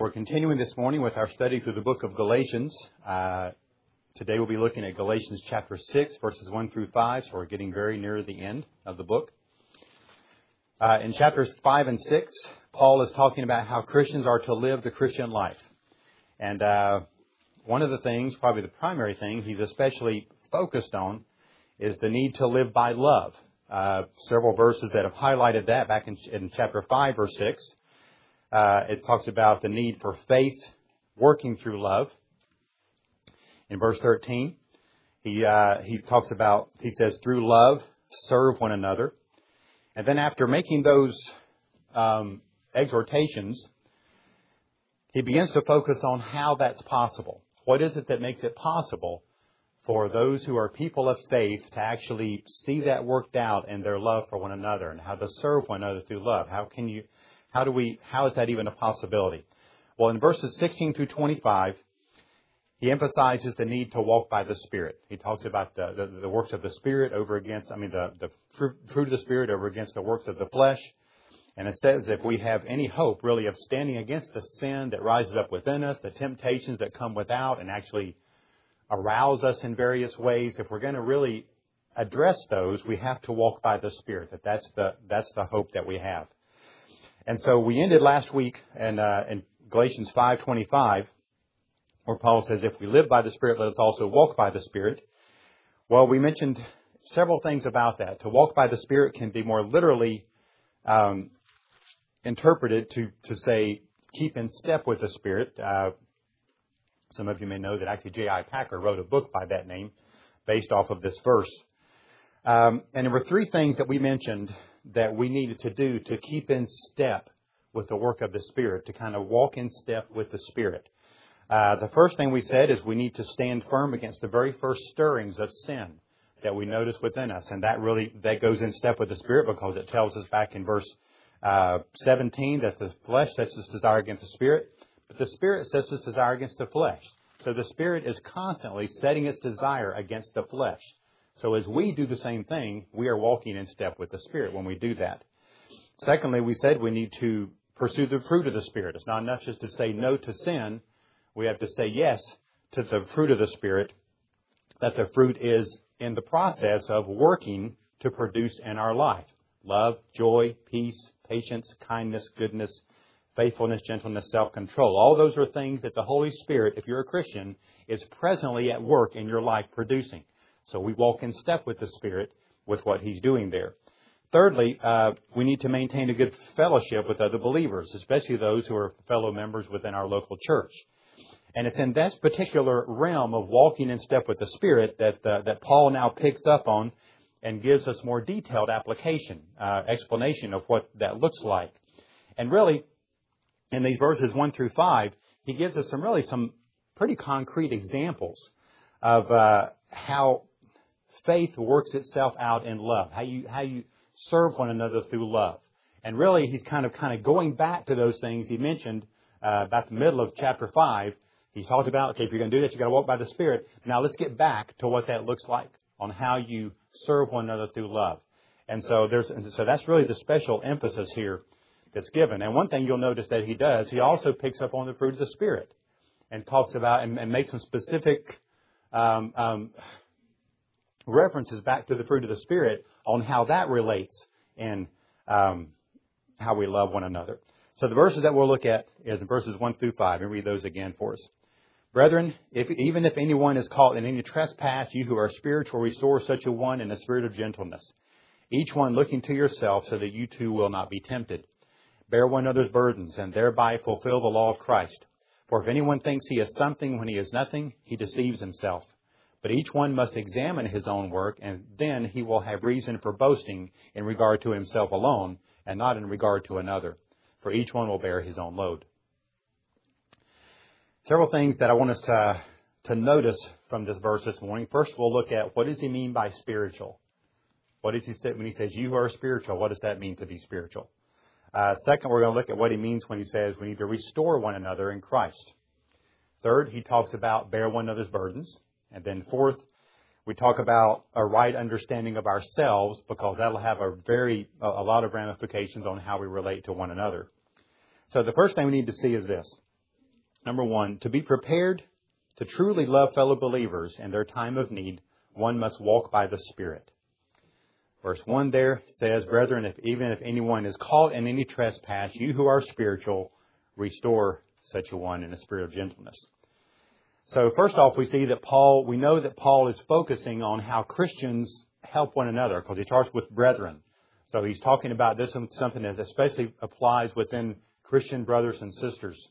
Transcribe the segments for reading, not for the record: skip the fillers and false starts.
We're continuing this morning with our study through the book of Galatians. Today we'll be looking at Galatians chapter 6, verses 1 through 5, so we're getting very near the end of the book. In chapters 5 and 6, Paul is talking about how Christians are to live the Christian life. And one of the things, probably the primary thing, he's especially focused on is the need to live by love. Several verses that have highlighted that back in chapter 5, verse 6. It talks about the need for faith working through love. In verse 13, he says, through love, serve one another. And then after making those exhortations, he begins to focus on how that's possible. What is it that makes it possible for those who are people of faith to actually see that worked out in their love for one another, and how to serve one another through love? How is that even a possibility? Well, in verses 16 through 25, he emphasizes the need to walk by the Spirit. He talks about the works of the Spirit the fruit of the Spirit over against the works of the flesh. And it says if we have any hope, really, of standing against the sin that rises up within us, the temptations that come without and actually arouse us in various ways, if we're going to really address those, we have to walk by the Spirit. That's the hope that we have. And so we ended last week in Galatians 5:25, where Paul says, if we live by the Spirit, let us also walk by the Spirit. Well, we mentioned several things about that. To walk by the Spirit can be more literally interpreted to say, keep in step with the Spirit. Some of you may know that actually J.I. Packer wrote a book by that name based off of this verse. And there were three things that we mentioned that we needed to do to keep in step with the work of the Spirit, to kind of walk in step with the Spirit. The first thing we said is we need to stand firm against the very first stirrings of sin that we notice within us. And that goes in step with the Spirit, because it tells us back in verse 17 that the flesh sets its desire against the Spirit, but the Spirit sets its desire against the flesh. So the Spirit is constantly setting its desire against the flesh. So as we do the same thing, we are walking in step with the Spirit when we do that. Secondly, we said we need to pursue the fruit of the Spirit. It's not enough just to say no to sin. We have to say yes to the fruit of the Spirit, that the fruit is in the process of working to produce in our life. Love, joy, peace, patience, kindness, goodness, faithfulness, gentleness, self-control. All those are things that the Holy Spirit, if you're a Christian, is presently at work in your life producing. So we walk in step with the Spirit with what He's doing there. Thirdly, we need to maintain a good fellowship with other believers, especially those who are fellow members within our local church. And it's in that particular realm of walking in step with the Spirit that Paul now picks up on and gives us more detailed explanation of what that looks like. And really, in these verses 1 through 5, he gives us some pretty concrete examples of how faith works itself out in love, how you serve one another through love. And really, he's kind of going back to those things he mentioned about the middle of chapter 5. He's talked about, okay, if you're going to do that, you've got to walk by the Spirit. Now let's get back to what that looks like, on how you serve one another through love. And so that's really the special emphasis here that's given. And one thing you'll notice that he does, he also picks up on the fruit of the Spirit and talks about and makes some specific references back to the fruit of the Spirit on how that relates in how we love one another. So the verses that we'll look at is in verses 1 through 5, and read those again for us. Brethren, even if anyone is caught in any trespass, you who are spiritual, restore such a one in a spirit of gentleness, each one looking to yourself, so that you too will not be tempted. Bear one another's burdens, and thereby fulfill the law of Christ. For if anyone thinks he is something when he is nothing, he deceives himself. But each one must examine his own work, and then he will have reason for boasting in regard to himself alone, and not in regard to another. For each one will bear his own load. Several things that I want us to notice from this verse this morning. First, we'll look at what does he mean by spiritual. What does he say when he says you are spiritual? What does that mean to be spiritual? Second, we're going to look at what he means when he says we need to restore one another in Christ. Third, he talks about bear one another's burdens. And then fourth, we talk about a right understanding of ourselves, because that'll have a lot of ramifications on how we relate to one another. So the first thing we need to see is this. Number one, to be prepared to truly love fellow believers in their time of need, one must walk by the Spirit. Verse 1 there says, Brethren, even if anyone is caught in any trespass, you who are spiritual, restore such a one in a spirit of gentleness. So first off, we know that Paul is focusing on how Christians help one another, because he starts with brethren. So he's talking about this as something that especially applies within Christian brothers and sisters.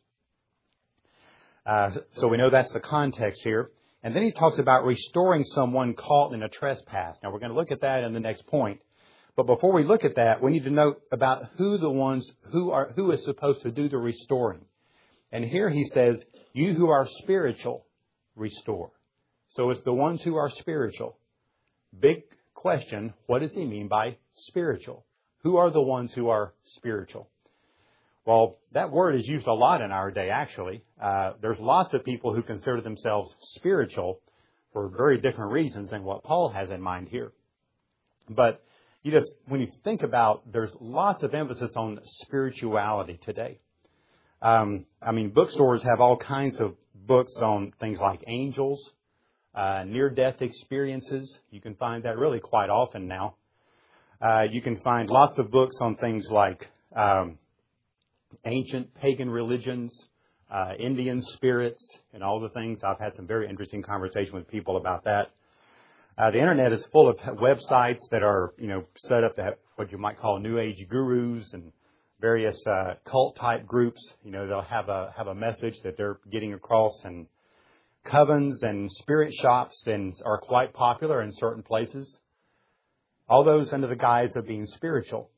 So we know that's the context here. And then he talks about restoring someone caught in a trespass. Now we're going to look at that in the next point. But before we look at that, we need to note about who is supposed to do the restoring. And here he says, you who are spiritual, restore. So it's the ones who are spiritual. Big question, what does he mean by spiritual? Who are the ones who are spiritual? Well, that word is used a lot in our day, actually. There's lots of people who consider themselves spiritual for very different reasons than what Paul has in mind here. But when you think about, there's lots of emphasis on spirituality today. Bookstores have all kinds of books on things like angels, near-death experiences. You can find that really quite often now. You can find lots of books on things like ancient pagan religions, Indian spirits, and all the things. I've had some very interesting conversation with people about that. The internet is full of websites that are, set up to have what you might call New Age gurus and various cult type groups. They'll have a message that they're getting across, and covens and spirit shops are quite popular in certain places. All those under the guise of being spiritual.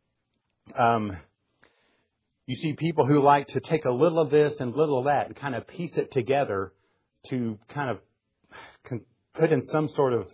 You see people who like to take a little of this and little of that and kind of piece it together to kind of put in some sort of,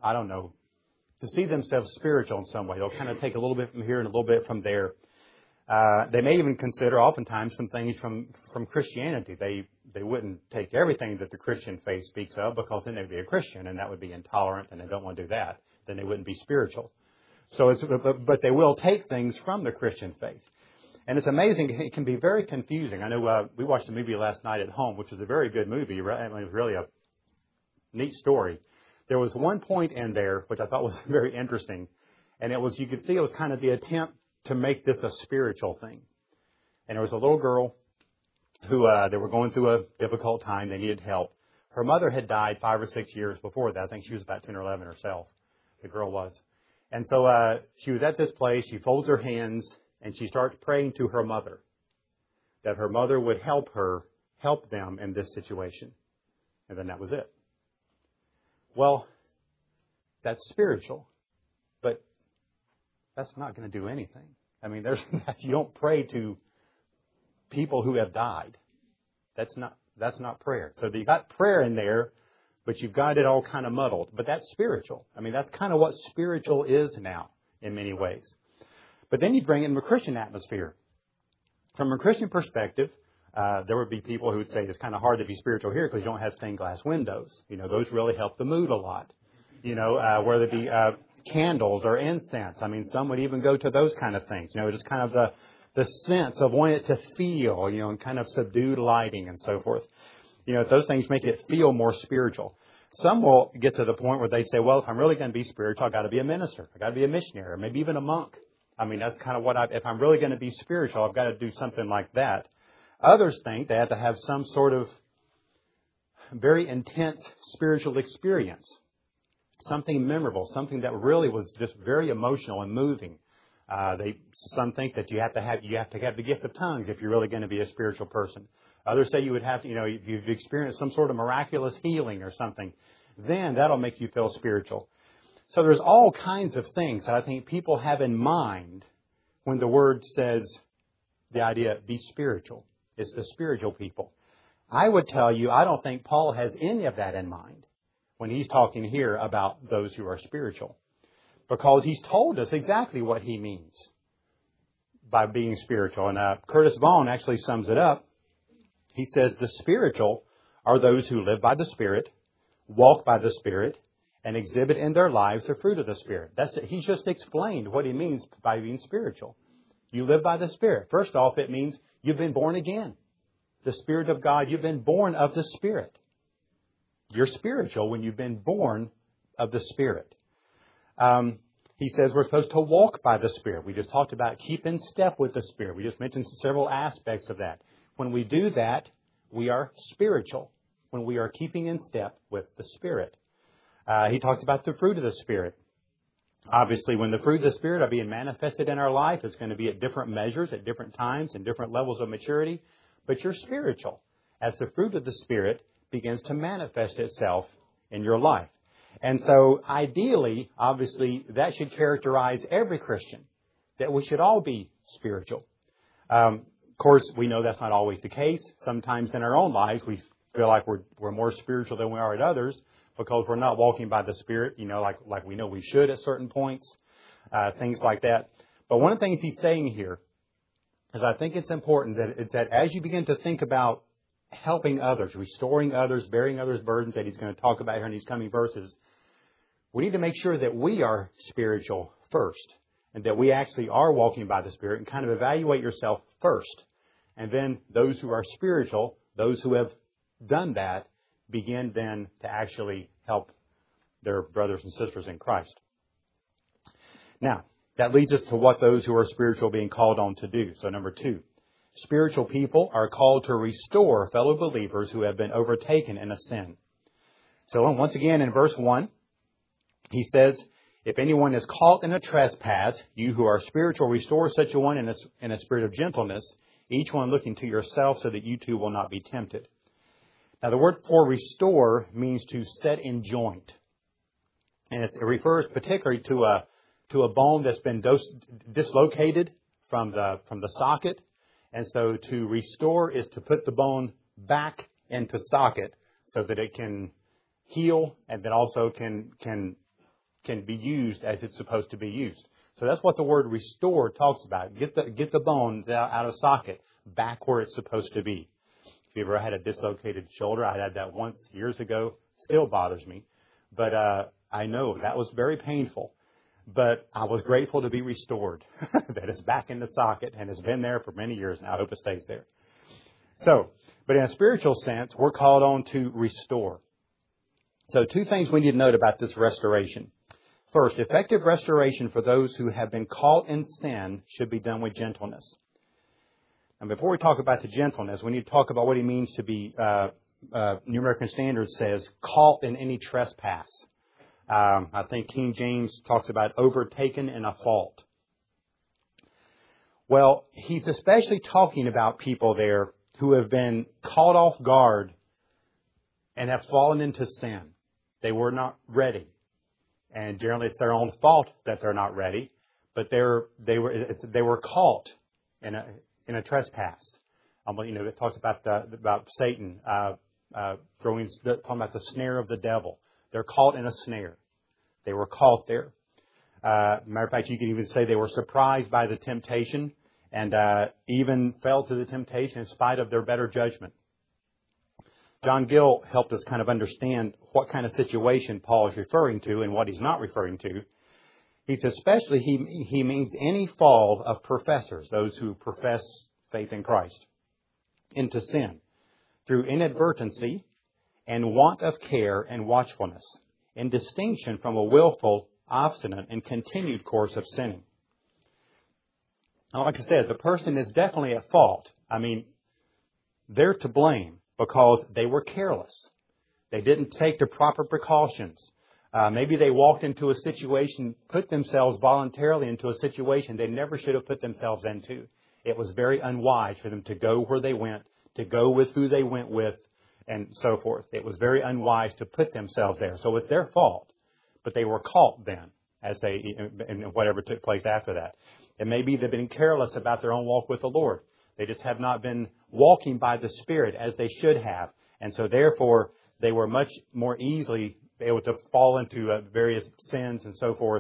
to see themselves spiritual in some way. They'll kind of take a little bit from here and a little bit from there. They may even consider oftentimes some things from Christianity. They wouldn't take everything that the Christian faith speaks of, because then they'd be a Christian, and that would be intolerant, and they don't want to do that. Then they wouldn't be spiritual. But they will take things from the Christian faith. And it's amazing. It can be very confusing. I know we watched a movie last night at home, which was a very good movie. It was really a neat story. There was one point in there which I thought was very interesting. And you could see it was kind of the attempt to make this a spiritual thing. And there was a little girl who they were going through a difficult time. They needed help. Her mother had died 5 or 6 years before that. I think she was about 10 or 11 herself. The girl was. And so she was at this place. She folds her hands. And she starts praying to her mother that her mother would help them in this situation. And then that was it. Well, that's spiritual, but that's not going to do anything. You don't pray to people who have died. That's not prayer. So you've got prayer in there, but you've got it all kind of muddled. But that's spiritual. That's kind of what spiritual is now in many ways. But then you bring in the Christian atmosphere. From a Christian perspective, there would be people who would say it's kind of hard to be spiritual here because you don't have stained glass windows. Those really help the mood a lot. Whether it be candles or incense. Some would even go to those kind of things. Just kind of the sense of wanting it to feel, and kind of subdued lighting and so forth. Those things make it feel more spiritual. Some will get to the point where they say, well, if I'm really going to be spiritual, I've got to be a minister. I've got to be a missionary, or maybe even a monk. That's kind of if I'm really going to be spiritual, I've got to do something like that. Others think they have to have some sort of very intense spiritual experience. Something memorable, something that really was just very emotional and moving. Some think that you have to have the gift of tongues if you're really going to be a spiritual person. Others say you would have to, if you've experienced some sort of miraculous healing or something, then that'll make you feel spiritual. So there's all kinds of things that I think people have in mind when the word says the idea, be spiritual. It's the spiritual people. I would tell you, I don't think Paul has any of that in mind when he's talking here about those who are spiritual. Because he's told us exactly what he means by being spiritual. And Curtis Vaughan actually sums it up. He says the spiritual are those who live by the Spirit, walk by the Spirit, and exhibit in their lives the fruit of the Spirit. That's it. He's just explained what he means by being spiritual. You live by the Spirit. First off, it means you've been born again. the Spirit of God. You've been born of the Spirit. You're spiritual when you've been born of the Spirit. He says we're supposed to walk by the Spirit. We just talked about keep in step with the Spirit. We just mentioned several aspects of that. When we do that, we are spiritual. When we are keeping in step with the Spirit. He talks about the fruit of the Spirit. Obviously, when the fruit of the Spirit are being manifested in our life, it's going to be at different measures, at different times, and different levels of maturity. But you're spiritual as the fruit of the Spirit begins to manifest itself in your life. And so, ideally, obviously, that should characterize every Christian, that we should all be spiritual. Of course, we know that's not always the case. Sometimes in our own lives, we feel like we're more spiritual than we are at others because we're not walking by the Spirit, like we know we should at certain points, things like that. But one of the things he's saying here is I think it's important that as you begin to think about helping others, restoring others, bearing others' burdens that he's going to talk about here in these coming verses, we need to make sure that we are spiritual first and that we actually are walking by the Spirit and kind of evaluate yourself first. And then those who are spiritual, those who have done that, begin then to actually help their brothers and sisters in Christ. Now, that leads us to what those who are spiritual are being called on to do. So number 2, spiritual people are called to restore fellow believers who have been overtaken in a sin. So once again in verse 1, he says, if anyone is caught in a trespass, you who are spiritual, restore such a one in a spirit of gentleness, each one looking to yourself so that you too will not be tempted. Now the word for restore means to set in joint. And it refers particularly to a bone that's been dislocated from the socket. And so to restore is to put the bone back into socket so that it can heal and then also can be used as it's supposed to be used. So that's what the word restore talks about. Get the bone out of socket, back where it's supposed to be. If you ever had a dislocated shoulder, I had that once years ago. Still bothers me. But I know that was very painful. But I was grateful to be restored. That it's back in the socket and has been there for many years now. I hope it stays there. So, but in a spiritual sense, we're called on to restore. So 2 things we need to note about this restoration. First, effective restoration for those who have been caught in sin should be done with gentleness. And before we talk about the gentleness, we need to talk about what he means to be, New American Standard says, caught in any trespass. I think King James talks about overtaken in a fault. Well, he's especially talking about people there who have been caught off guard and have fallen into sin. They were not ready. And generally it's their own fault that they're not ready, but they were caught in a trespass. It talks about Satan talking about the snare of the devil. They're caught in a snare. They were caught there. Matter of fact, you could even say they were surprised by the temptation and even fell to the temptation in spite of their better judgment. John Gill helped us kind of understand what kind of situation Paul is referring to and what he's not referring to. He says especially he means any fall of professors, those who profess faith in Christ, into sin through inadvertency and want of care and watchfulness, in distinction from a willful, obstinate, and continued course of sinning. Now, like I said, the person is definitely at fault. I mean, they're to blame because they were careless. They didn't take the proper precautions. Maybe they walked into a situation, put themselves voluntarily into a situation they never should have put themselves into. It was very unwise for them to go where they went, to go with who they went with, and so forth. It was very unwise to put themselves there. So it's their fault. But they were caught then, in whatever took place after that. And maybe they've been careless about their own walk with the Lord. They just have not been walking by the Spirit as they should have. And so therefore, they were much more easily able to fall into various sins and so forth.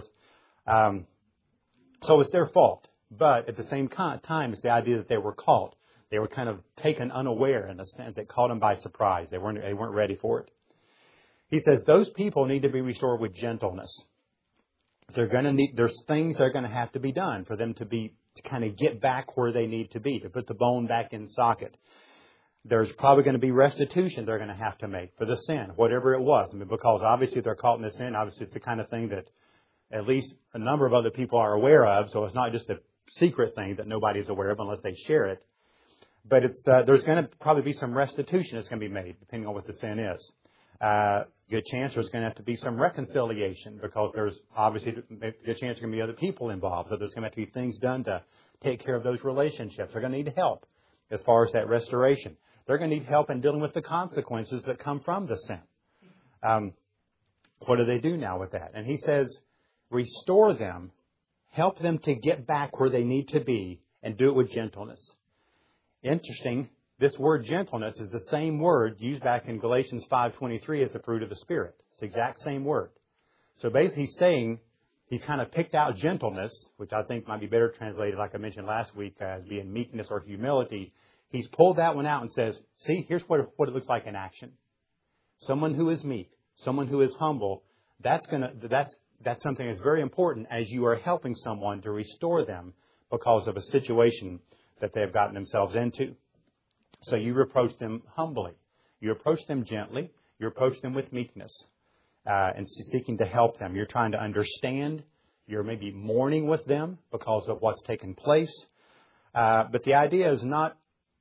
So it's their fault. But at the same time, it's the idea that they were caught. They were kind of taken unaware in a sense. It caught them by surprise. They weren't ready for it. He says those people need to be restored with gentleness. There's things that are going to have to be done for them to kind of get back where they need to be, to put the bone back in socket. there's probably going to be restitution they're going to have to make for the sin, whatever it was. I mean, because obviously they're caught in the sin. Obviously, it's the kind of thing that at least a number of other people are aware of. So it's not just a secret thing that nobody's aware of unless they share it. But there's going to probably be some restitution that's going to be made, depending on what the sin is. Good chance there's going to have to be some reconciliation, because there's obviously a good chance there's going to be other people involved. So there's going to have to be things done to take care of those relationships. They're going to need help as far as that restoration. They're going to need help in dealing with the consequences that come from the sin. What do they do now with that? And he says, restore them, help them to get back where they need to be, and do it with gentleness. Interesting, this word gentleness is the same word used back in Galatians 5:23 as the fruit of the Spirit. It's the exact same word. So basically he's saying he's kind of picked out gentleness, which I think might be better translated, like I mentioned last week, as being meekness or humility. He's pulled that one out and says, see, here's what it looks like in action. Someone who is meek, someone who is humble, that's something that's very important as you are helping someone to restore them because of a situation that they've gotten themselves into. So you approach them humbly. You approach them gently. You approach them with meekness and seeking to help them. You're trying to understand. You're maybe mourning with them because of what's taken place. But the idea is not,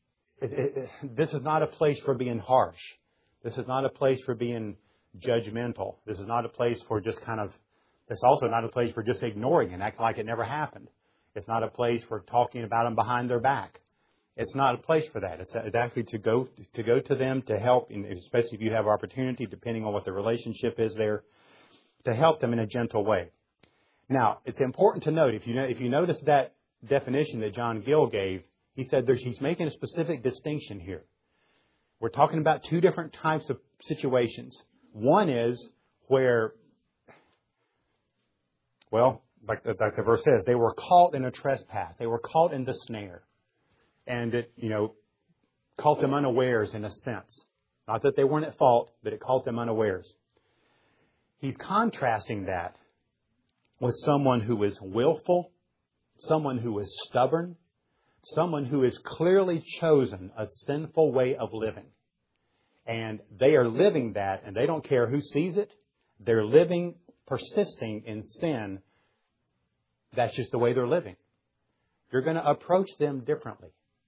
this is not a place for being harsh. This is not a place for being judgmental. This is not a place for just it's also not a place for just ignoring and acting like it never happened. It's not a place for talking about them behind their back. It's not a place for that. It's actually to go to them to help, especially if you have opportunity, depending on what the relationship is there, to help them in a gentle way. Now, it's important to note, if you notice that definition that John Gill gave, he said he's making a specific distinction here. We're talking about two different types of situations. One is where, well, like the verse says, they were caught in a trespass. They were caught in the snare. And it, caught them unawares in a sense. Not that they weren't at fault, but it caught them unawares. He's contrasting that with someone who is willful, someone who is stubborn, someone who has clearly chosen a sinful way of living. And they are living that, and they don't care who sees it. They're living, persisting in sin. That's just the way they're living. You're going to approach them differently.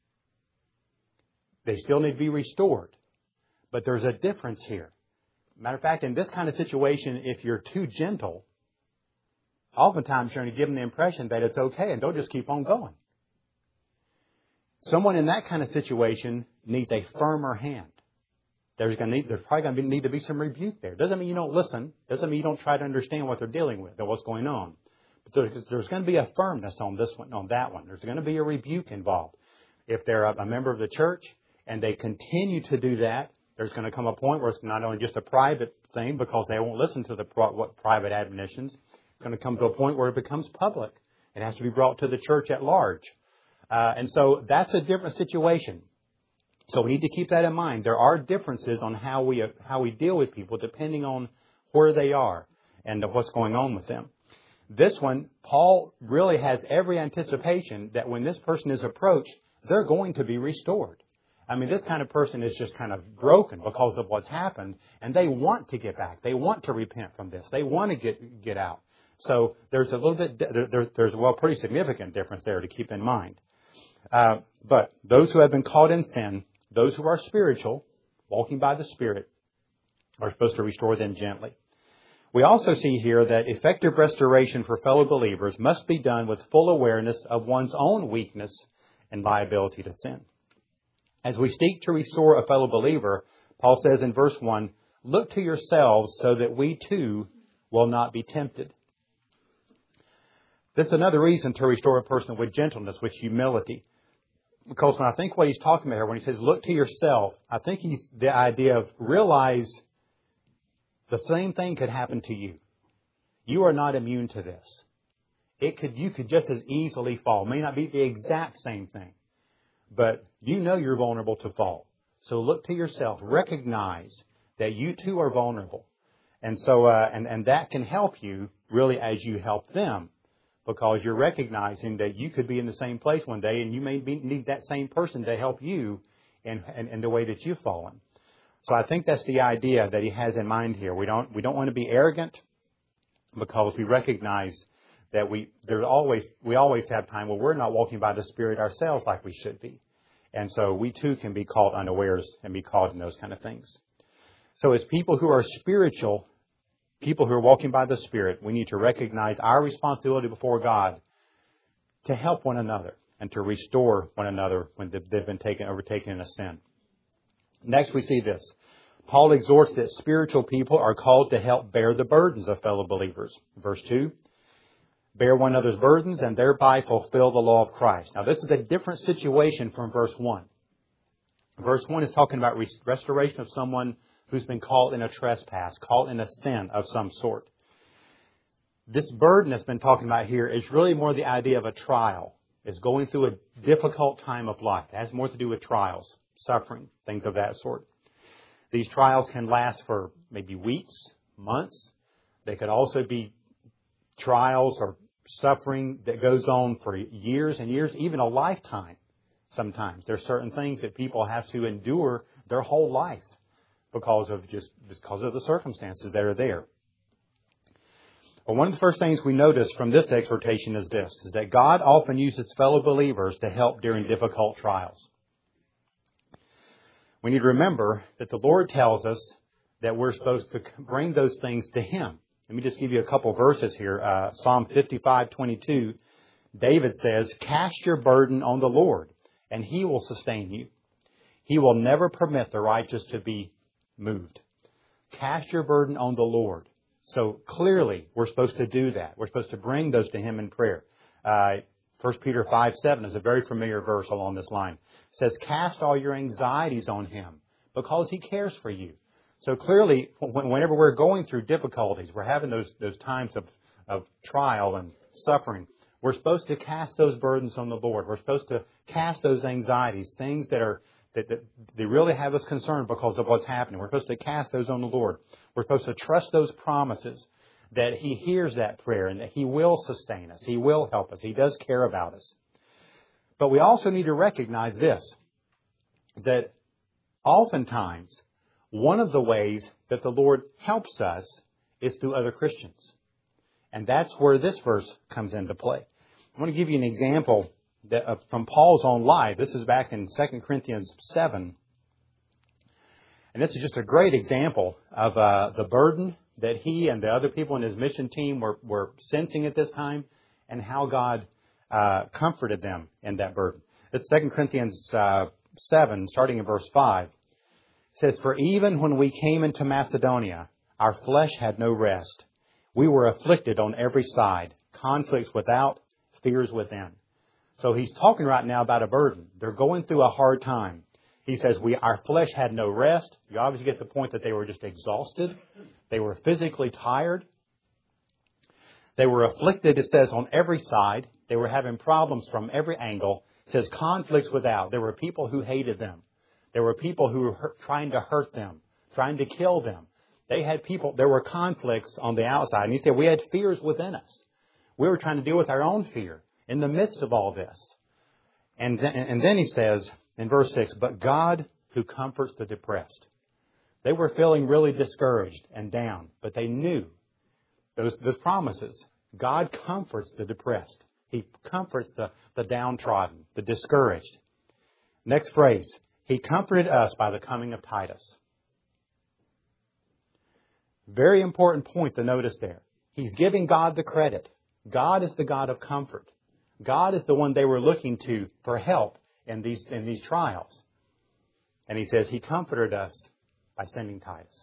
They still need to be restored. But there's a difference here. Matter of fact, in this kind of situation, if you're too gentle, oftentimes you're going to give them the impression that it's okay and they'll just keep on going. Someone in that kind of situation needs a firmer hand. There's probably going to need to be some rebuke there. Doesn't mean you don't listen. Doesn't mean you don't try to understand what they're dealing with or what's going on. But there's going to be a firmness on this one, on that one. There's going to be a rebuke involved. If they're a member of the church and they continue to do that, there's going to come a point where it's not only just a private thing because they won't listen to the private admonitions. It's going to come to a point where it becomes public. It has to be brought to the church at large. And so that's a different situation. So we need to keep that in mind. There are differences on how we deal with people depending on where they are and what's going on with them. This one, Paul really has every anticipation that when this person is approached, they're going to be restored. I mean, this kind of person is just kind of broken because of what's happened, and they want to get back. They want to repent from this. They want to get out. So there's a little bit, there's a pretty significant difference there to keep in mind. But those who have been caught in sin, those who are spiritual, walking by the Spirit, are supposed to restore them gently. We also see here that effective restoration for fellow believers must be done with full awareness of one's own weakness and liability to sin. As we seek to restore a fellow believer, Paul says in verse 1, look to yourselves so that we too will not be tempted. This is another reason to restore a person with gentleness, with humility. Because when I think what he's talking about here, when he says look to yourself, I think he's the idea of realize the same thing could happen to you. You are not immune to this. You could just as easily fall. It may not be the exact same thing, but you know you're vulnerable to fall. So look to yourself. Recognize that you too are vulnerable. And so, and that can help you really as you help them, because you're recognizing that you could be in the same place one day and you may need that same person to help you in the way that you've fallen. So I think that's the idea that he has in mind here. We don't want to be arrogant, because we recognize that we always have time where we're not walking by the Spirit ourselves like we should be. And so we too can be caught unawares and be caught in those kind of things. So as people who are spiritual, people who are walking by the Spirit, we need to recognize our responsibility before God to help one another and to restore one another when they've been overtaken in a sin. Next, we see this. Paul exhorts that spiritual people are called to help bear the burdens of fellow believers. Verse 2, bear one another's burdens and thereby fulfill the law of Christ. Now, this is a different situation from verse 1. Verse 1 is talking about restoration of someone who's been caught in a trespass, caught in a sin of some sort. This burden that's been talking about here is really more the idea of a trial. It's going through a difficult time of life. It has more to do with trials, suffering, things of that sort. These trials can last for maybe weeks, months. They could also be trials or suffering that goes on for years and years, even a lifetime sometimes. There's certain things that people have to endure their whole life because of the circumstances that are there. Well, one of the first things we notice from this exhortation is that God often uses fellow believers to help during difficult trials. We need to remember that the Lord tells us that we're supposed to bring those things to Him. Let me just give you a couple verses here. Psalm 55:22, David says, cast your burden on the Lord, and He will sustain you. He will never permit the righteous to be moved. Cast your burden on the Lord. So clearly, we're supposed to do that. We're supposed to bring those to Him in prayer. 1 Peter 5:7 is a very familiar verse along this line. It says, cast all your anxieties on Him because He cares for you. So clearly, whenever we're going through difficulties, we're having those times of trial and suffering, we're supposed to cast those burdens on the Lord. We're supposed to cast those anxieties, things that they really have us concerned because of what's happening. We're supposed to cast those on the Lord. We're supposed to trust those promises that He hears that prayer and that He will sustain us. He will help us. He does care about us. But we also need to recognize this, that oftentimes one of the ways that the Lord helps us is through other Christians. And that's where this verse comes into play. I want to give you an example from Paul's own life. This is back in 2 Corinthians 7. And this is just a great example of the burden that he and the other people in his mission team were sensing at this time, and how God comforted them in that burden. It's 2 Corinthians 7, starting in verse 5. It says, for even when we came into Macedonia, our flesh had no rest. We were afflicted on every side, conflicts without, fears within. So he's talking right now about a burden. They're going through a hard time. He says, our flesh had no rest. You obviously get the point that they were just exhausted. They were physically tired. They were afflicted, it says, on every side. They were having problems from every angle. It says conflicts without. There were people who hated them. There were people who were trying to hurt them, trying to kill them. There were conflicts on the outside. And he said, we had fears within us. We were trying to deal with our own fear in the midst of all this. And then he says in verse 6, but God who comforts the depressed. They were feeling really discouraged and down, but they knew those promises. God comforts the depressed. He comforts the downtrodden, the discouraged. Next phrase, He comforted us by the coming of Titus. Very important point to notice there. He's giving God the credit. God is the God of comfort. God is the one they were looking to for help in these trials. And he says He comforted us by sending Titus.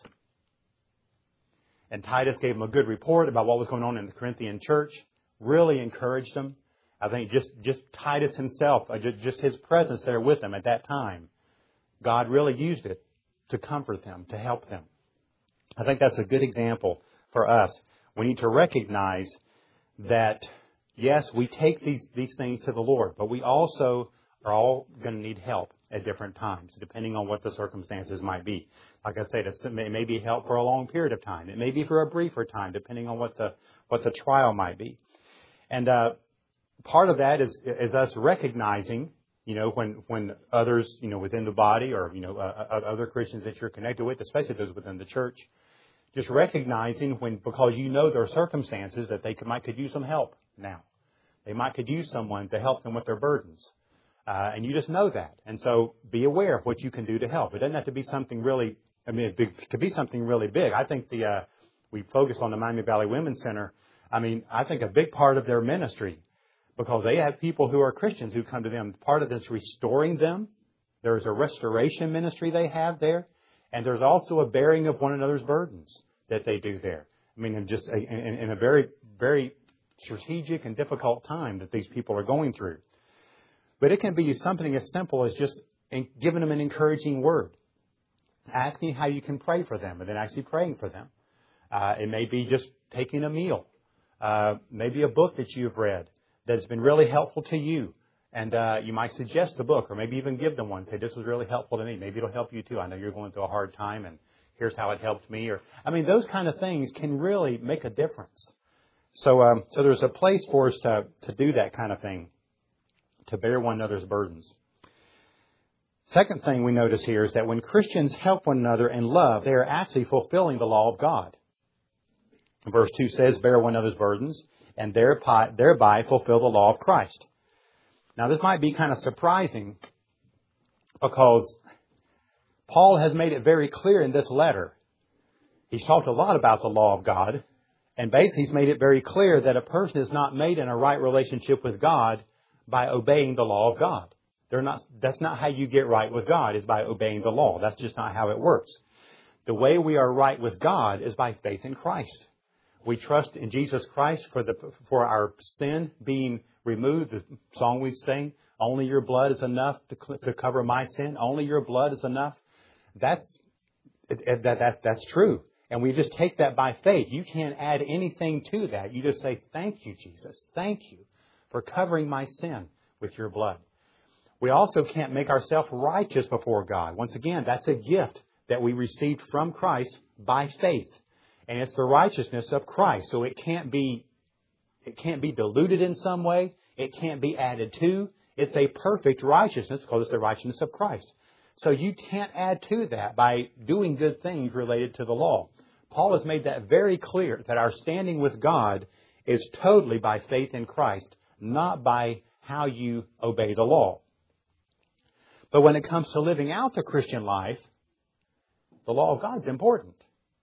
And Titus gave them a good report about what was going on in the Corinthian church. Really encouraged them. I think just Titus himself, just his presence there with them at that time, God really used it to comfort them, to help them. I think that's a good example for us. We need to recognize that, yes, we take these things to the Lord, but we also are all going to need help at different times, depending on what the circumstances might be. Like I said, it may be help for a long period of time. It may be for a briefer time, depending on what the trial might be. And part of that is us recognizing When others, within the body or, other Christians that you're connected with, especially those within the church, just recognizing because there are circumstances that they could use some help now. They could use someone to help them with their burdens. And you just know that. And so be aware of what you can do to help. It doesn't have to be something really, it could be something really big. I think we focus on the Miami Valley Women's Center. I think a big part of their ministry, because they have people who are Christians who come to them. Part of this restoring them. There's a restoration ministry they have there. And there's also a bearing of one another's burdens that they do there. In a very, very strategic and difficult time that these people are going through. But it can be something as simple as just giving them an encouraging word. Asking how you can pray for them and then actually praying for them. It may be just taking a meal. Maybe a book that you've read that's been really helpful to you. And you might suggest a book or maybe even give them one. Say, this was really helpful to me. Maybe it'll help you too. I know you're going through a hard time and here's how it helped me. Those kind of things can really make a difference. So there's a place for us to do that kind of thing, to bear one another's burdens. Second thing we notice here is that when Christians help one another in love, they are actually fulfilling the law of God. Verse 2 says, bear one another's burdens and thereby fulfill the law of Christ. Now, this might be kind of surprising because Paul has made it very clear in this letter. He's talked a lot about the law of God, and basically he's made it very clear that a person is not made in a right relationship with God by obeying the law of God. That's not how you get right with God, is by obeying the law. That's just not how it works. The way we are right with God is by faith in Christ. We trust in Jesus Christ for our sin being removed. The song we sing, only your blood is enough to cover my sin. Only your blood is enough. That's true. And we just take that by faith. You can't add anything to that. You just say, thank you, Jesus. Thank you for covering my sin with your blood. We also can't make ourselves righteous before God. Once again, that's a gift that we received from Christ by faith. And it's the righteousness of Christ. So it can't be diluted in some way. It can't be added to. It's a perfect righteousness because it's the righteousness of Christ. So you can't add to that by doing good things related to the law. Paul has made that very clear, that our standing with God is totally by faith in Christ, not by how you obey the law. But when it comes to living out the Christian life, the law of God is important.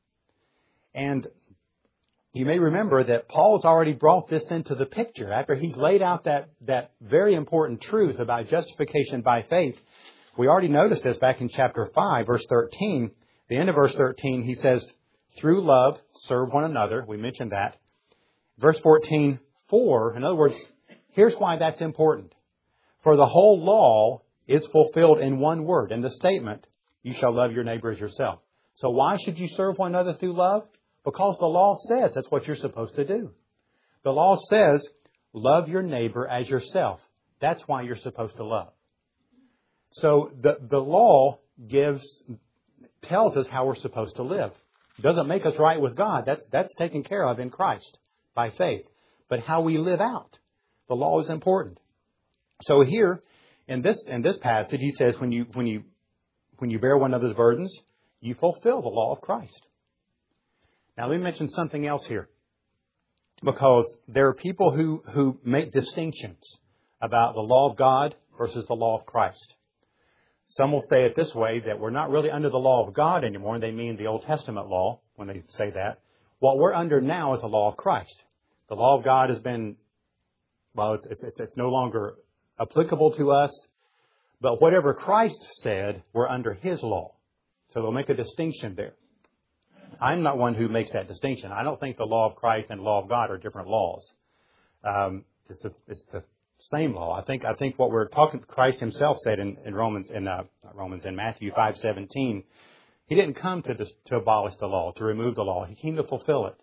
And you may remember that Paul's already brought this into the picture. After he's laid out that very important truth about justification by faith, we already noticed this back in chapter 5, verse 13. The end of verse 13, he says, through love, serve one another. We mentioned that. Verse 14, for, in other words, here's why that's important. For the whole law is fulfilled in one word, in the statement, you shall love your neighbor as yourself. So why should you serve one another through love? Because the law says that's what you're supposed to do. The law says, love your neighbor as yourself. That's why you're supposed to love. So the law tells us how we're supposed to live. It doesn't make us right with God. That's taken care of in Christ by faith. But how we live out, the law is important. So here in this passage, he says, when you bear one another's burdens, you fulfill the law of Christ. Now let me mention something else here, because there are people who make distinctions about the law of God versus the law of Christ. Some will say it this way, that we're not really under the law of God anymore, and they mean the Old Testament law when they say that. What we're under now is the law of Christ. The law of God has been, it's no longer applicable to us, but whatever Christ said, we're under His law. So they'll make a distinction there. I'm not one who makes that distinction. I don't think the law of Christ and the law of God are different laws. It's the same law. I think what we're talking, Christ Himself said in Matthew 5:17, He didn't come to abolish the law, to remove the law. He came to fulfill it.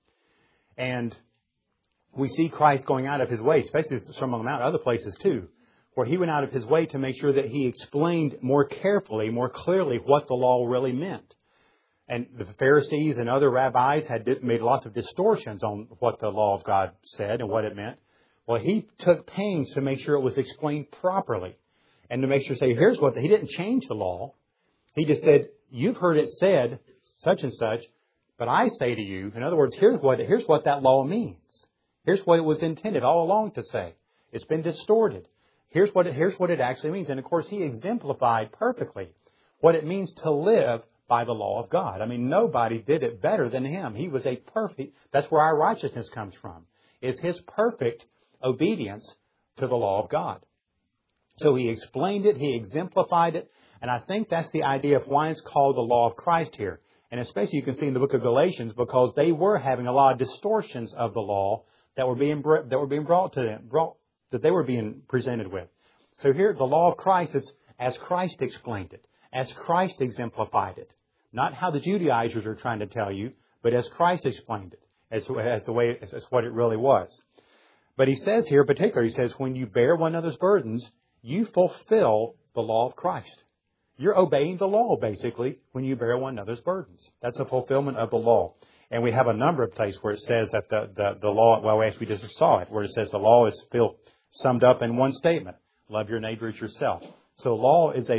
And we see Christ going out of His way, especially the Sermon on the Mount, other places too, where He went out of His way to make sure that He explained more carefully, more clearly what the law really meant. And the Pharisees and other rabbis had made lots of distortions on what the law of God said and what it meant. Well, He took pains to make sure it was explained properly. And to make sure, say, here's what, he didn't change the law. He just said, you've heard it said, such and such, but I say to you, in other words, here's what that law means. Here's what it was intended all along to say. It's been distorted. Here's what it actually means. And of course, he exemplified perfectly what it means to live by the law of God. I mean, nobody did it better than him. He was a perfect, that's where our righteousness comes from, is his perfect obedience to the law of God. So he explained it, he exemplified it, and I think that's the idea of why it's called the law of Christ here. And especially you can see in the book of Galatians, because they were having a lot of distortions of the law that were being brought to them, that they were being presented with. So here, the law of Christ is as Christ explained it, as Christ exemplified it. Not how the Judaizers are trying to tell you, but as Christ explained it, as what it really was. But he says here in particular, he says, when you bear one another's burdens, you fulfill the law of Christ. You're obeying the law, basically, when you bear one another's burdens. That's a fulfillment of the law. And we have a number of places where it says that the law, well, as we just saw it, where it says the law is summed up in one statement. Love your neighbor as yourself. So love is a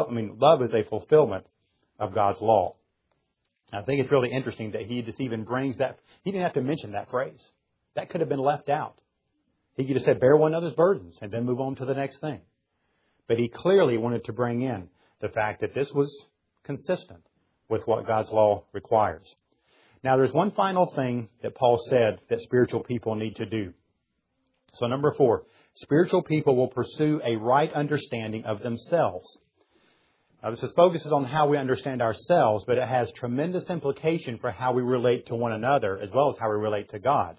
fulfillment of God's law. I think it's really interesting that he just even brings that. He didn't have to mention that phrase. That could have been left out. He could have said, bear one another's burdens, and then move on to the next thing. But he clearly wanted to bring in the fact that this was consistent with what God's law requires. Now, there's one final thing that Paul said that spiritual people need to do. So, number 4, spiritual people will pursue a right understanding of themselves. Now, this focuses on how we understand ourselves, but it has tremendous implication for how we relate to one another, as well as how we relate to God.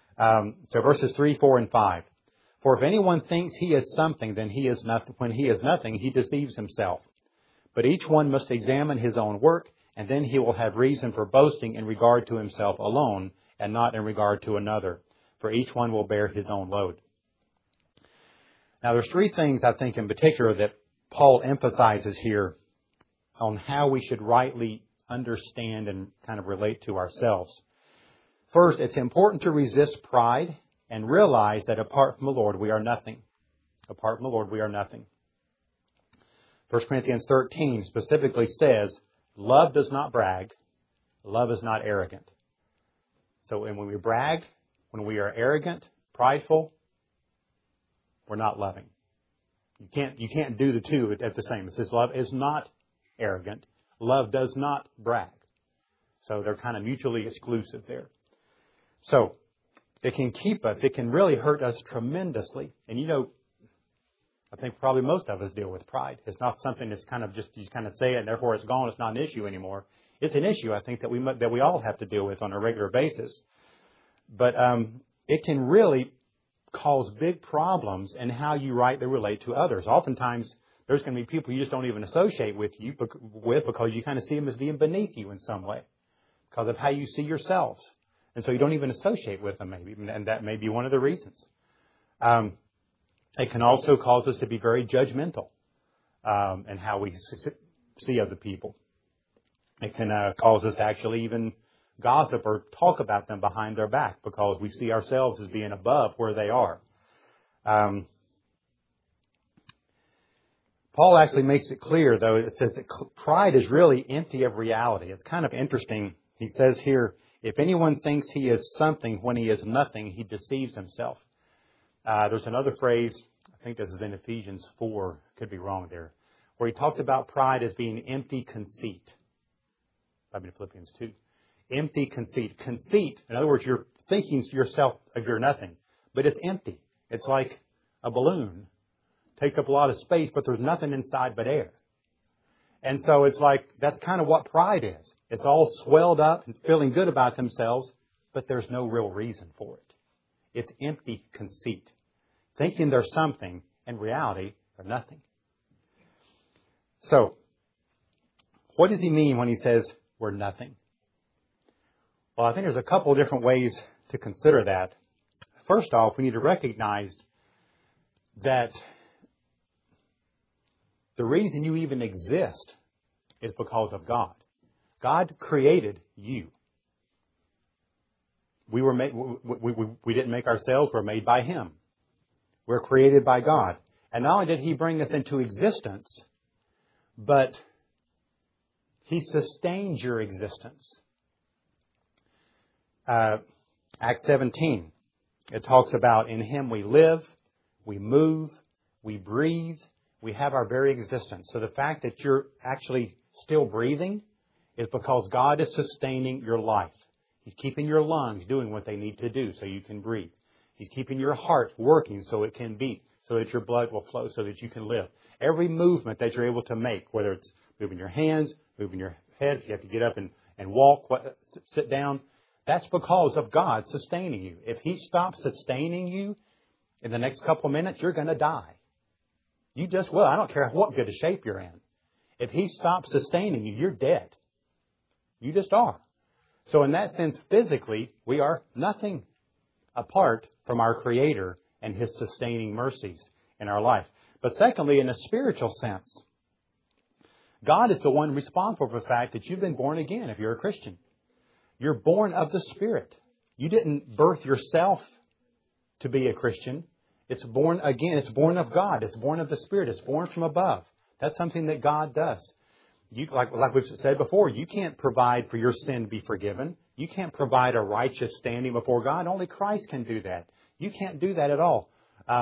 So, verses 3, 4, and 5. For if anyone thinks he is something, then he is nothing. When he is nothing, he deceives himself. But each one must examine his own work, and then he will have reason for boasting in regard to himself alone, and not in regard to another. For each one will bear his own load. Now, there's 3 things, I think, in particular that Paul emphasizes here on how we should rightly understand and kind of relate to ourselves. First, it's important to resist pride and realize that apart from the Lord, we are nothing. Apart from the Lord, we are nothing. 1 Corinthians 13 specifically says, love does not brag. Love is not arrogant. So when we brag, when we are arrogant, prideful, we're not loving. You can't do the two at the same. It says love is not arrogant. Love does not brag. So they're kind of mutually exclusive there. So it can keep us, it can really hurt us tremendously. And I think probably most of us deal with pride. It's not something that's kind of just, you kind of say it and therefore it's gone. It's not an issue anymore. It's an issue, I think, that we all have to deal with on a regular basis. But it can really cause big problems in how you rightly relate to others. Oftentimes, there's going to be people you just don't even associate with because you kind of see them as being beneath you in some way because of how you see yourselves. And so you don't even associate with them, maybe, and that may be one of the reasons. It can also cause us to be very judgmental in how we see other people. It can cause us to actually even gossip or talk about them behind their back because we see ourselves as being above where they are. Paul actually makes it clear, though, it says that pride is really empty of reality. It's kind of interesting. He says here, if anyone thinks he is something when he is nothing, he deceives himself. There's another phrase, I think this is in Ephesians 4, could be wrong there, where he talks about pride as being empty conceit. Probably Philippians 2. Empty conceit. Conceit, in other words, you're thinking to yourself of you're nothing, but it's empty. It's like a balloon. Takes up a lot of space, but there's nothing inside but air. And so it's like, that's kind of what pride is. It's all swelled up and feeling good about themselves, but there's no real reason for it. It's empty conceit. Thinking there's something, in reality, they're nothing. So, what does he mean when he says we're nothing? Well, I think there's a couple of different ways to consider that. First off, we need to recognize that the reason you even exist is because of God. God created you. We were made. We didn't make ourselves. We're made by Him. We're created by God. And not only did He bring us into existence, but He sustains your existence. Acts 17, it talks about in Him we live, we move, we breathe, we have our very existence. So the fact that you're actually still breathing is because God is sustaining your life. He's keeping your lungs doing what they need to do so you can breathe. He's keeping your heart working so it can beat, so that your blood will flow, so that you can live. Every movement that you're able to make, whether it's moving your hands, moving your head, if you have to get up and walk, sit down, that's because of God sustaining you. If He stops sustaining you in the next couple of minutes, you're going to die. You just will. I don't care what good a shape you're in. If He stops sustaining you, you're dead. You just are. So in that sense, physically, we are nothing apart from our Creator and His sustaining mercies in our life. But secondly, in a spiritual sense, God is the one responsible for the fact that you've been born again if you're a Christian. You're born of the Spirit. You didn't birth yourself to be a Christian. It's born again. It's born of God. It's born of the Spirit. It's born from above. That's something that God does. Like we've said before, you can't provide for your sin to be forgiven. You can't provide a righteous standing before God. Only Christ can do that. You can't do that at all.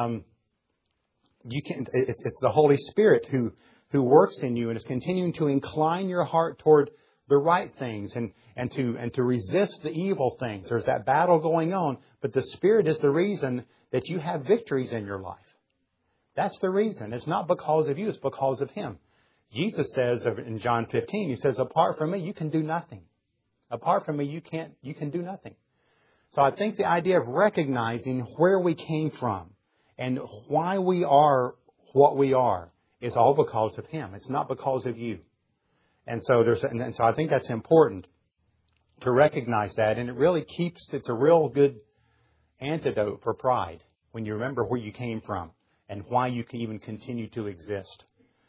You can't. It's the Holy Spirit who works in you and is continuing to incline your heart toward the right things and to resist the evil things. There's that battle going on, but the Spirit is the reason that you have victories in your life. That's the reason. It's not because of you, it's because of Him. Jesus says in John 15, He says, apart from me, you can do nothing. Apart from me, you can do nothing. So I think the idea of recognizing where we came from and why we are what we are is all because of Him. It's not because of you. And so I think that's important to recognize that. And it really it's a real good antidote for pride when you remember where you came from and why you can even continue to exist.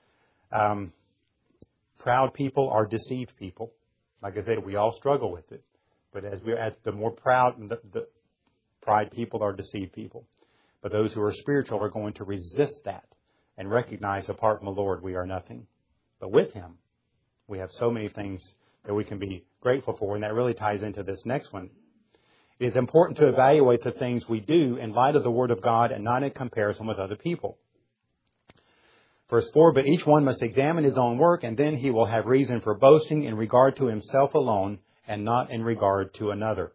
Proud people are deceived people. Like I said, we all struggle with it. But the more proud, the pride people are deceived people. But those who are spiritual are going to resist that and recognize apart from the Lord we are nothing. But with Him, we have so many things that we can be grateful for. And that really ties into this next one. It is important to evaluate the things we do in light of the Word of God and not in comparison with other people. Verse 4, but each one must examine his own work, and then he will have reason for boasting in regard to himself alone and not in regard to another.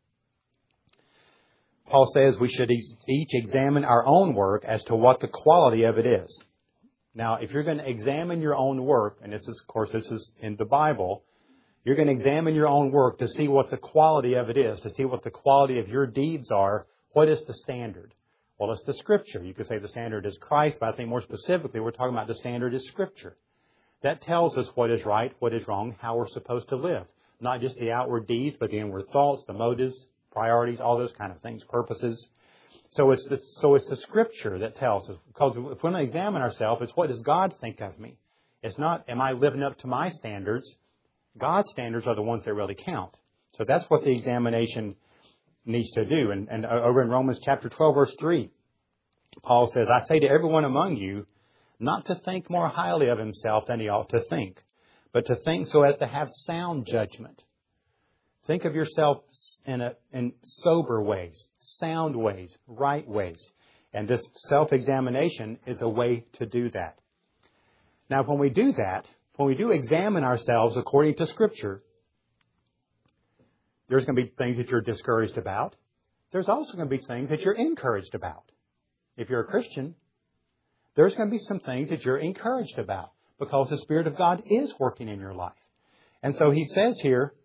Paul says we should each examine our own work as to what the quality of it is. Now, if you're going to examine your own work, and this is in the Bible, you're going to examine your own work to see what the quality of it is, to see what the quality of your deeds are. What is the standard? Well, it's the Scripture. You could say the standard is Christ, but I think more specifically we're talking about the standard is Scripture. That tells us what is right, what is wrong, how we're supposed to live. Not just the outward deeds, but the inward thoughts, the motives, priorities, all those kind of things, purposes. So it's the Scripture that tells us. Because if we're going to examine ourselves, it's what does God think of me? It's not, am I living up to my standards? God's standards are the ones that really count. So that's what the examination needs to do. And over in Romans chapter 12, verse 3, Paul says, I say to everyone among you, not to think more highly of himself than he ought to think, but to think so as to have sound judgment. Think of yourself in sober ways, sound ways, right ways. And this self-examination is a way to do that. Now, when we do that, when we do examine ourselves according to Scripture, there's going to be things that you're discouraged about. There's also going to be things that you're encouraged about. If you're a Christian, there's going to be some things that you're encouraged about because the Spirit of God is working in your life. And so he says here,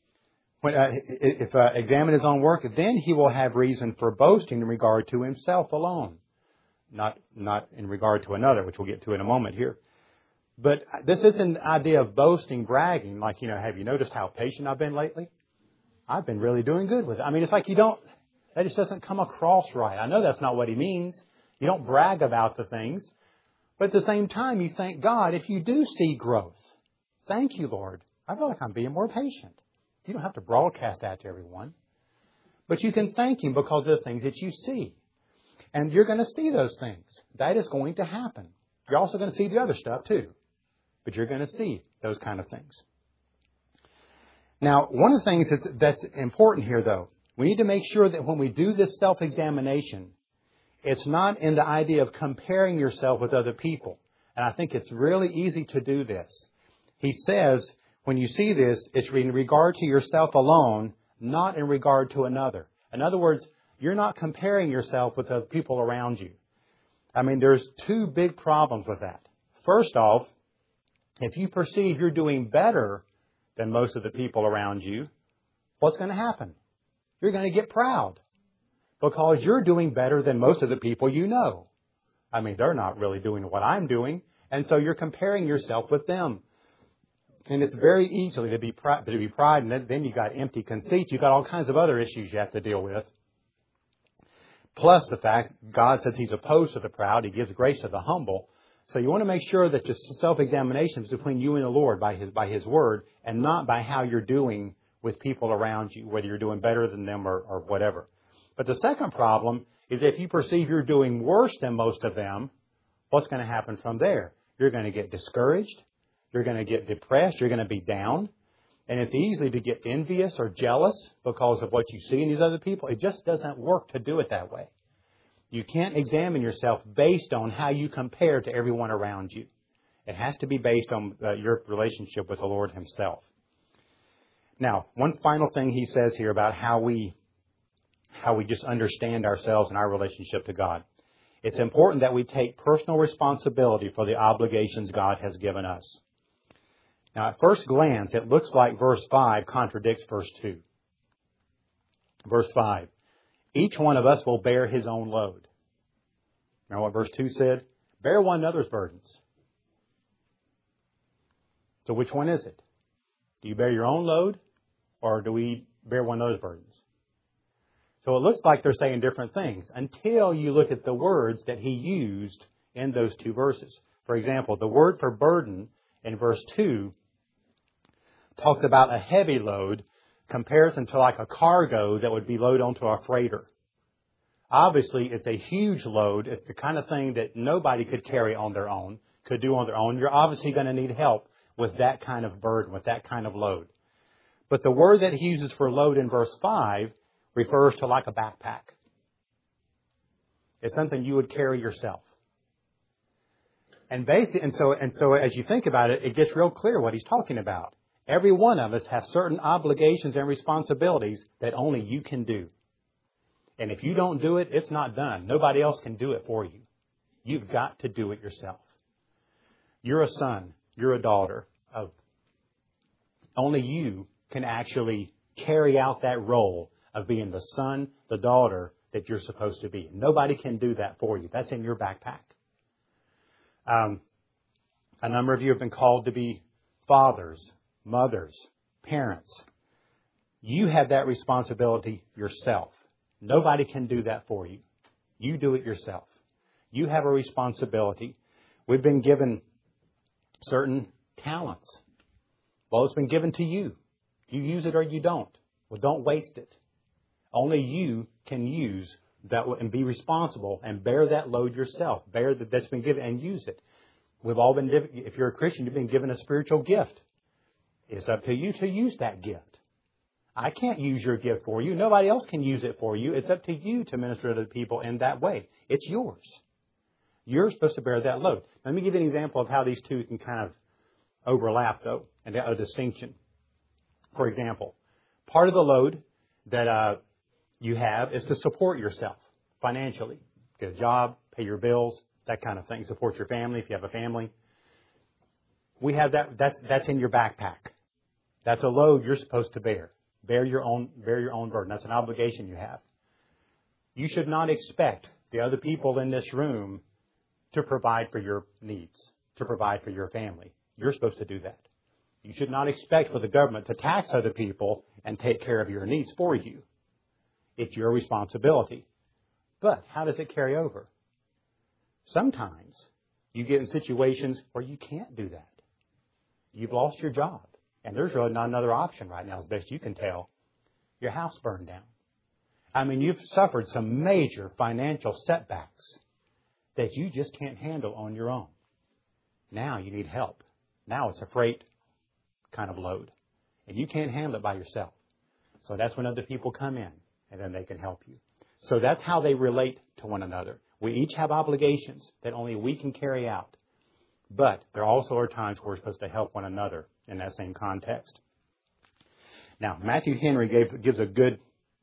if examine his own work, then he will have reason for boasting in regard to himself alone, not in regard to another, which we'll get to in a moment here. But this isn't the idea of boasting, bragging, like, have you noticed how patient I've been lately? I've been really doing good with it. I mean, it's like that just doesn't come across right. I know that's not what he means. You don't brag about the things. But at the same time, you thank God if you do see growth. Thank you, Lord. I feel like I'm being more patient. You don't have to broadcast that to everyone. But you can thank Him because of the things that you see. And you're going to see those things. That is going to happen. You're also going to see the other stuff too. But you're going to see those kind of things. Now, one of the things that's important here, though, we need to make sure that when we do this self-examination, it's not in the idea of comparing yourself with other people. And I think it's really easy to do this. He says, when you see this, it's in regard to yourself alone, not in regard to another. In other words, you're not comparing yourself with the people around you. I mean, there's two big problems with that. First off, if you perceive you're doing better than most of the people around you, what's going to happen? You're going to get proud because you're doing better than most of the people you know. I mean, they're not really doing what I'm doing, and so you're comparing yourself with them. And it's very easy to be pride, and then you got empty conceit. You got all kinds of other issues you have to deal with. Plus the fact God says He's opposed to the proud. He gives grace to the humble. So you want to make sure that your self-examination is between you and the Lord by His Word and not by how you're doing with people around you, whether you're doing better than them or whatever. But the second problem is if you perceive you're doing worse than most of them, what's going to happen from there? You're going to get discouraged. You're going to get depressed. You're going to be down. And it's easy to get envious or jealous because of what you see in these other people. It just doesn't work to do it that way. You can't examine yourself based on how you compare to everyone around you. It has to be based on your relationship with the Lord Himself. Now, one final thing he says here about how we just understand ourselves and our relationship to God. It's important that we take personal responsibility for the obligations God has given us. Now, at first glance, it looks like verse 5 contradicts verse 2. Verse 5. Each one of us will bear his own load. Remember what verse 2 said? Bear one another's burdens. So which one is it? Do you bear your own load, or do we bear one another's burdens? So it looks like they're saying different things until you look at the words that he used in those two verses. For example, the word for burden in verse 2 talks about a heavy load, comparison to like a cargo that would be loaded onto a freighter. Obviously, it's a huge load. It's the kind of thing that nobody could carry on their own, could do on their own. You're obviously going to need help with that kind of burden, with that kind of load. But the word that he uses for load in verse 5 refers to like a backpack. It's something you would carry yourself. And so as you think about it, it gets real clear what he's talking about. Every one of us have certain obligations and responsibilities that only you can do. And if you don't do it, it's not done. Nobody else can do it for you. You've got to do it yourself. You're a son. You're a daughter. Only you can actually carry out that role of being the son, the daughter that you're supposed to be. Nobody can do that for you. That's in your backpack. A number of you have been called to be fathers, mothers, parents. You have that responsibility yourself. Nobody can do that for you. You do it yourself. You have a responsibility. We've been given certain talents. Well, it's been given to you. You use it or you don't. Well, don't waste it. Only you can use that and be responsible and bear that load yourself. Bear that's been given and use it. We've all been, if you're a Christian, you've been given a spiritual gift. It's up to you to use that gift. I can't use your gift for you. Nobody else can use it for you. It's up to you to minister to the people in that way. It's yours. You're supposed to bear that load. Let me give you an example of how these two can kind of overlap, though, and a distinction. For example, part of the load that you have is to support yourself financially. Get a job, pay your bills, that kind of thing. Support your family if you have a family. We have that. That's in your backpack. That's a load you're supposed to bear. Bear your own burden. That's an obligation you have. You should not expect the other people in this room to provide for your needs, to provide for your family. You're supposed to do that. You should not expect for the government to tax other people and take care of your needs for you. It's your responsibility. But how does it carry over? Sometimes you get in situations where you can't do that. You've lost your job. And there's really not another option right now, as best you can tell. Your house burned down. I mean, you've suffered some major financial setbacks that you just can't handle on your own. Now you need help. Now it's a freight kind of load. And you can't handle it by yourself. So that's when other people come in, and then they can help you. So that's how they relate to one another. We each have obligations that only we can carry out. But there also are times where we're supposed to help one another in that same context. Now, Matthew Henry gives a good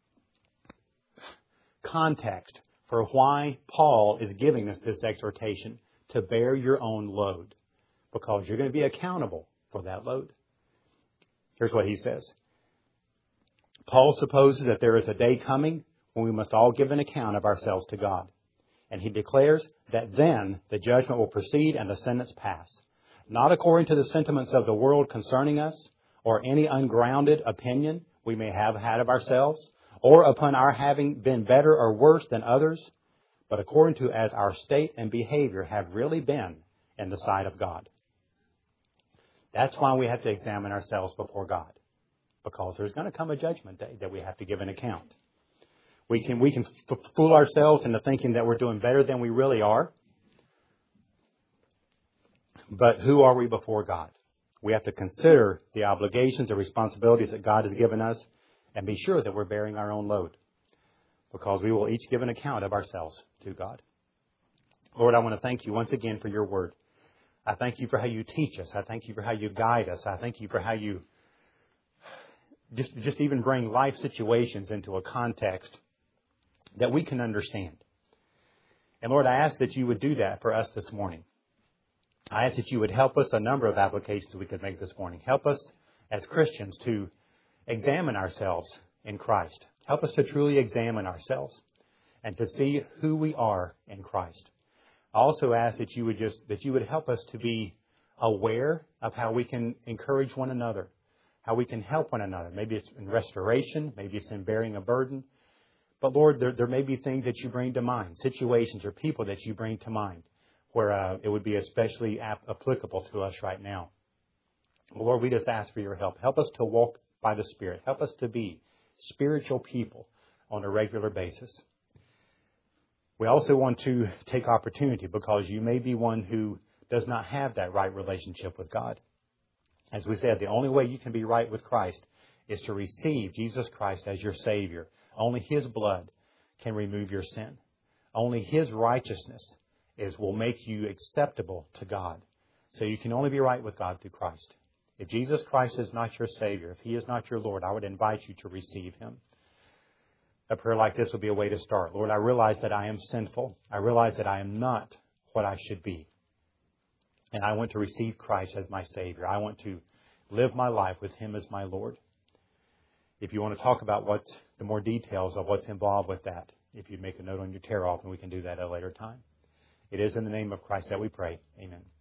context for why Paul is giving us this exhortation to bear your own load, because you're going to be accountable for that load. Here's what he says. Paul supposes that there is a day coming when we must all give an account of ourselves to God. And he declares that then the judgment will proceed and the sentence pass, not according to the sentiments of the world concerning us, or any ungrounded opinion we may have had of ourselves, or upon our having been better or worse than others, but according to as our state and behavior have really been in the sight of God. That's why we have to examine ourselves before God, because there's going to come a judgment day that we have to give an account. We can fool ourselves into thinking that we're doing better than we really are. But who are we before God? We have to consider the obligations and responsibilities that God has given us and be sure that we're bearing our own load, because we will each give an account of ourselves to God. Lord, I want to thank you once again for your word. I thank you for how you teach us. I thank you for how you guide us. I thank you for how you just even bring life situations into a context that we can understand. And Lord, I ask that you would do that for us this morning. I ask that you would help us, a number of applications we could make this morning. Help us as Christians to examine ourselves in Christ. Help us to truly examine ourselves and to see who we are in Christ. I also ask that you would help us to be aware of how we can encourage one another, how we can help one another. Maybe it's in restoration, maybe it's in bearing a burden. But Lord, there may be things that you bring to mind, situations or people that you bring to mind where it would be especially applicable to us right now. Lord, we just ask for your help. Help us to walk by the Spirit. Help us to be spiritual people on a regular basis. We also want to take opportunity, because you may be one who does not have that right relationship with God. As we said, the only way you can be right with Christ is to receive Jesus Christ as your Savior. Only His blood can remove your sin. Only His righteousness will make you acceptable to God. So you can only be right with God through Christ. If Jesus Christ is not your Savior, if He is not your Lord, I would invite you to receive Him. A prayer like this would be a way to start. Lord, I realize that I am sinful. I realize that I am not what I should be. And I want to receive Christ as my Savior. I want to live my life with Him as my Lord. If you want to talk about the more details of what's involved with that, if you'd make a note on your tear-off, and we can do that at a later time. It is in the name of Christ that we pray. Amen.